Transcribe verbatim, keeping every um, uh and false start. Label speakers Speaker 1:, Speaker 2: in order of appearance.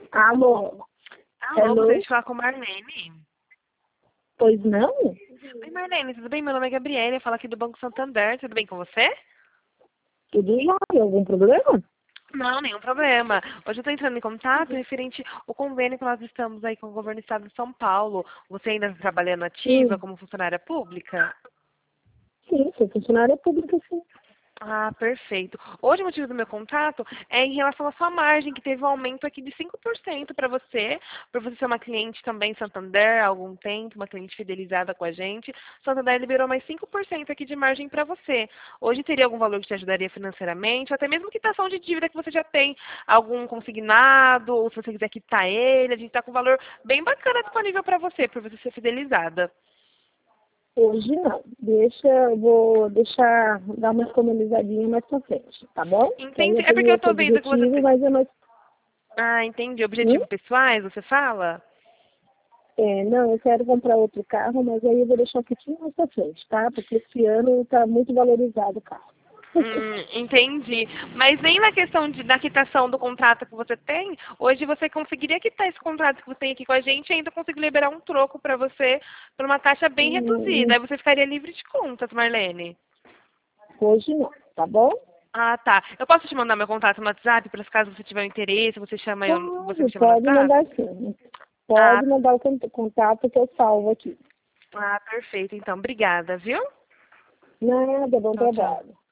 Speaker 1: Alô?
Speaker 2: Alô,
Speaker 1: Hello?
Speaker 2: gostaria de falar com Marlene.
Speaker 1: Pois não?
Speaker 2: Oi, Marlene, tudo bem? Meu nome é Gabriela, eu falo aqui do Banco Santander, tudo bem com você?
Speaker 1: Tudo jóia? Algum problema?
Speaker 2: Não, nenhum problema. Hoje eu estou entrando em contato referente ao convênio que nós estamos aí com o governo do estado de São Paulo. Você ainda está trabalhando ativa
Speaker 1: Sim,
Speaker 2: como funcionária pública?
Speaker 1: sim, sou funcionária pública, sim.
Speaker 2: Ah, perfeito. Hoje o motivo do meu contato é em relação à sua margem, que teve um aumento aqui de cinco por cento para você, por você ser uma cliente também Santander há algum tempo, uma cliente fidelizada com a gente. Santander liberou mais cinco por cento aqui de margem para você. Hoje teria algum valor que te ajudaria financeiramente, ou até mesmo quitação de dívida que você já tem, algum consignado, ou se você quiser quitar ele, a gente está com um valor bem bacana disponível para você, por você ser fidelizada.
Speaker 1: Hoje não. Deixa, eu vou deixar dar uma economizadinha mais pra frente, tá bom? Que aí
Speaker 2: Entendi.
Speaker 1: eu
Speaker 2: É porque
Speaker 1: tenho
Speaker 2: eu
Speaker 1: outro
Speaker 2: estou vendo que você
Speaker 1: objetivo,
Speaker 2: tem...
Speaker 1: mas eu não...
Speaker 2: Ah, entendi.
Speaker 1: Hum?
Speaker 2: Objetivos pessoais, você fala?
Speaker 1: É, não, eu quero comprar outro carro, mas aí eu vou deixar um pouquinho mais pra frente, tá? Porque esse ano tá muito valorizado o carro.
Speaker 2: Hum, entendi. Mas nem na questão de, da quitação do contrato que você tem, hoje você conseguiria quitar esse contrato que você tem aqui com a gente e ainda conseguir liberar um troco para você por uma taxa bem reduzida.
Speaker 1: Hum,
Speaker 2: Aí você ficaria livre de contas, Marlene.
Speaker 1: Hoje não, tá bom?
Speaker 2: Ah, tá. Eu posso te mandar meu contato no WhatsApp, para caso você tiver um interesse, você chama eu, você me
Speaker 1: Pode,
Speaker 2: chama no
Speaker 1: pode
Speaker 2: WhatsApp?
Speaker 1: mandar sim.
Speaker 2: Ah,
Speaker 1: Pode mandar o cont- contato que eu salvo aqui.
Speaker 2: ah, perfeito. Então, obrigada, viu?
Speaker 1: Nada, bom
Speaker 2: Tchau, tchau.
Speaker 1: trabalho.